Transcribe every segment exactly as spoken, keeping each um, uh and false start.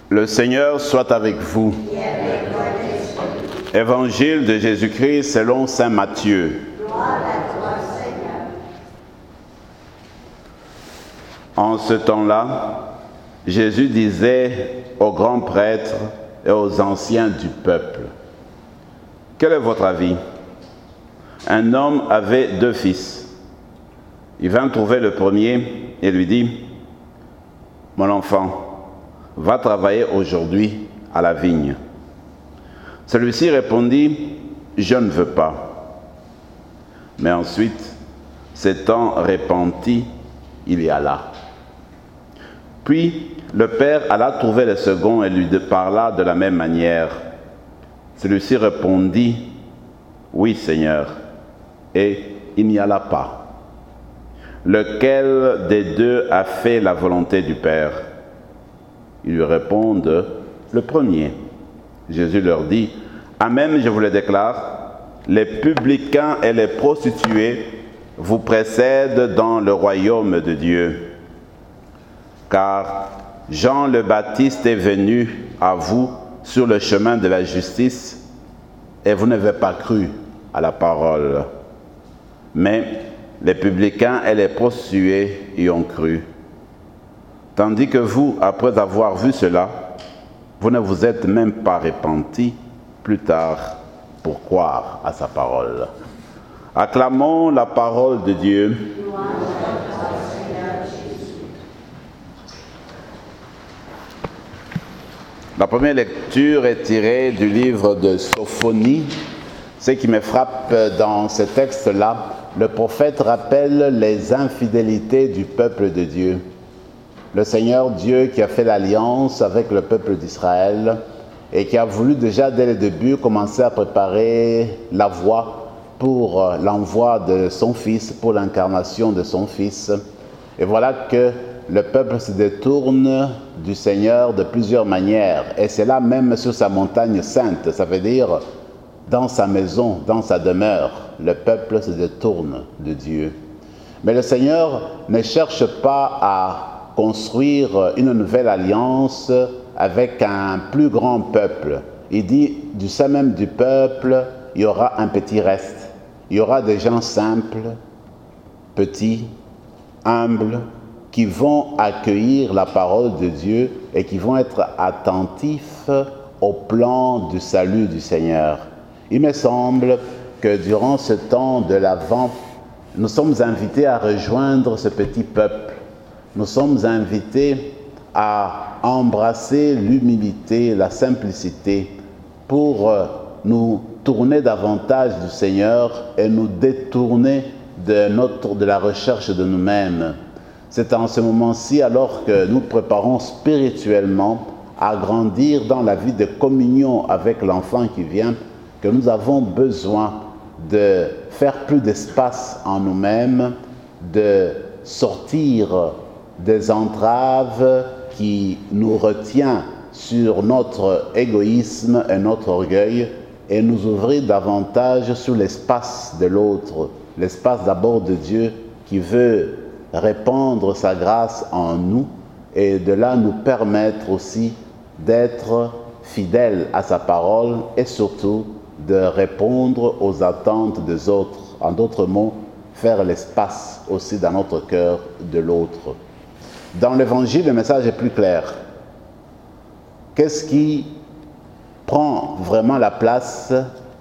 Le Seigneur soit avec vous. Évangile de Jésus-Christ selon saint Matthieu. En ce temps-là, Jésus disait aux grands prêtres et aux anciens du peuple: quel est votre avis? Un homme avait deux fils. Il vint trouver le premier et lui dit: mon enfant, va travailler aujourd'hui à la vigne. Celui-ci répondit: je ne veux pas. Mais ensuite, s'étant repenti, il y alla. Puis le père alla trouver le second et lui parla de la même manière. Celui-ci répondit: oui, Seigneur, et il n'y alla pas. Lequel des deux a fait la volonté du Père? Ils lui répondent: le premier. Jésus leur dit: amen, je vous le déclare, les publicains et les prostituées vous précèdent dans le royaume de Dieu. Car Jean le Baptiste est venu à vous sur le chemin de la justice, et vous n'avez pas cru à la parole. Mais les publicains et les prostituées y ont cru. Tandis que vous, après avoir vu cela, vous ne vous êtes même pas repentis plus tard pour croire à sa parole. Acclamons la parole de Dieu. La première lecture est tirée du livre de Sophonie. Ce qui me frappe dans ce texte-là, le prophète rappelle les infidélités du peuple de Dieu. Le Seigneur Dieu qui a fait l'alliance avec le peuple d'Israël et qui a voulu déjà dès le début commencer à préparer la voie pour l'envoi de son Fils, pour l'incarnation de son Fils. Et voilà que le peuple se détourne du Seigneur de plusieurs manières. Et c'est là même sur sa montagne sainte, ça veut dire dans sa maison, dans sa demeure, le peuple se détourne de Dieu. Mais le Seigneur ne cherche pas à construire une nouvelle alliance avec un plus grand peuple. Il dit, du sein même du peuple, il y aura un petit reste. Il y aura des gens simples, petits, humbles, qui vont accueillir la parole de Dieu et qui vont être attentifs au plan du salut du Seigneur. Il me semble que durant ce temps de l'Avent, nous sommes invités à rejoindre ce petit peuple. Nous sommes invités à embrasser l'humilité, la simplicité, pour nous tourner davantage du Seigneur et nous détourner de, notre, de la recherche de nous-mêmes. C'est en ce moment-ci, alors que nous préparons spirituellement à grandir dans la vie de communion avec l'enfant qui vient, que nous avons besoin de faire plus d'espace en nous-mêmes, de sortir des entraves qui nous retiennent sur notre égoïsme et notre orgueil et nous ouvrir davantage sur l'espace de l'autre, l'espace d'abord de Dieu qui veut répandre sa grâce en nous et de là nous permettre aussi d'être fidèles à sa parole et surtout de répondre aux attentes des autres. En d'autres mots, faire l'espace aussi dans notre cœur de l'autre. Dans l'Évangile, le message est plus clair. Qu'est-ce qui prend vraiment la place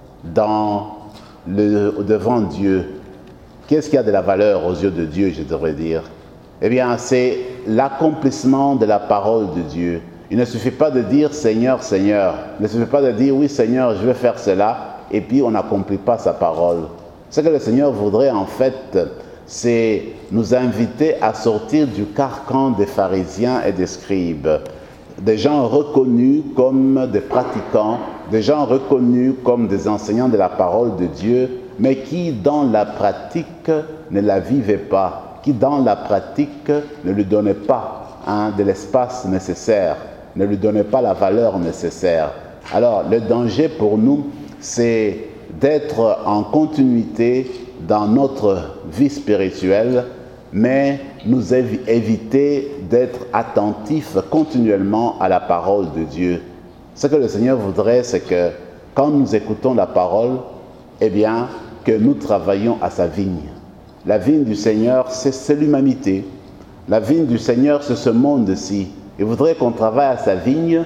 dans le, devant Dieu? Qu'est-ce qui a de la valeur aux yeux de Dieu, je devrais dire? Eh bien, c'est l'accomplissement de la parole de Dieu. Il ne suffit pas de dire « Seigneur, Seigneur ». Il ne suffit pas de dire « Oui, Seigneur, je vais faire cela » et puis on n'accomplit pas sa parole. Ce que le Seigneur voudrait en fait, c'est nous inviter à sortir du carcan des pharisiens et des scribes. Des gens reconnus comme des pratiquants, des gens reconnus comme des enseignants de la parole de Dieu, mais qui dans la pratique ne la vivaient pas, qui dans la pratique ne lui donnaient pas hein, de l'espace nécessaire, ne lui donnaient pas la valeur nécessaire. Alors le danger pour nous, c'est d'être en continuité dans notre vie spirituelle, mais nous évi- éviter d'être attentifs continuellement à la parole de Dieu. Ce que le Seigneur voudrait, c'est que quand nous écoutons la parole, eh bien, que nous travaillions à sa vigne. La vigne du Seigneur, c'est, c'est l'humanité. La vigne du Seigneur, c'est ce monde-ci. Il voudrait qu'on travaille à sa vigne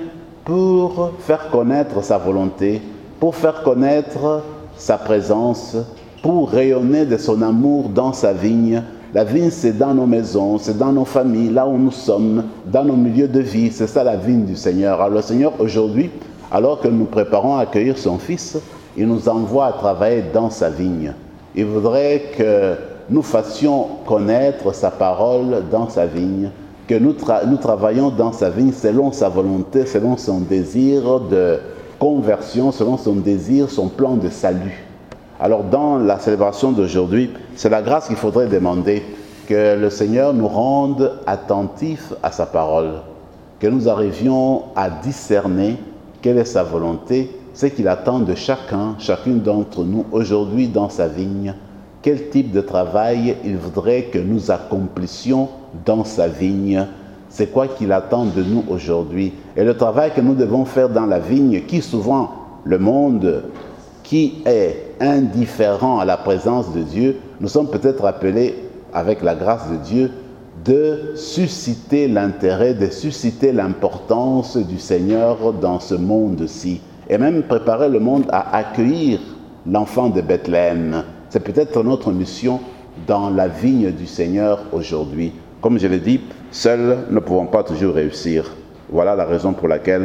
pour faire connaître sa volonté, pour faire connaître sa présence, pour rayonner de son amour dans sa vigne. La vigne, c'est dans nos maisons, c'est dans nos familles, là où nous sommes, dans nos milieux de vie. C'est ça la vigne du Seigneur. Alors le Seigneur, aujourd'hui, alors que nous préparons à accueillir son Fils, il nous envoie à travailler dans sa vigne. Il voudrait que nous fassions connaître sa parole dans sa vigne, que nous, tra- nous travaillions dans sa vigne selon sa volonté, selon son désir de conversion, selon son désir, son plan de salut. Alors dans la célébration d'aujourd'hui, c'est la grâce qu'il faudrait demander, que le Seigneur nous rende attentifs à sa parole, que nous arrivions à discerner quelle est sa volonté, ce qu'il attend de chacun, chacune d'entre nous aujourd'hui dans sa vigne, quel type de travail il voudrait que nous accomplissions dans sa vigne, c'est quoi qu'il attend de nous aujourd'hui. Et le travail que nous devons faire dans la vigne, qui souvent le monde qui est indifférent à la présence de Dieu, nous sommes peut-être appelés, avec la grâce de Dieu, de susciter l'intérêt, de susciter l'importance du Seigneur dans ce monde-ci, et même préparer le monde à accueillir l'enfant de Bethléem. C'est peut-être notre mission dans la vigne du Seigneur aujourd'hui. Comme je l'ai dit, seuls ne pouvons pas toujours réussir. Voilà la raison pour laquelle,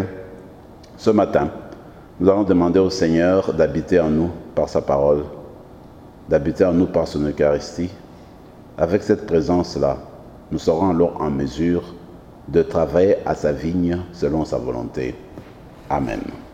ce matin, nous allons demander au Seigneur d'habiter en nous par sa parole, d'habiter en nous par son Eucharistie. Avec cette présence-là, nous serons alors en mesure de travailler à sa vigne selon sa volonté. Amen.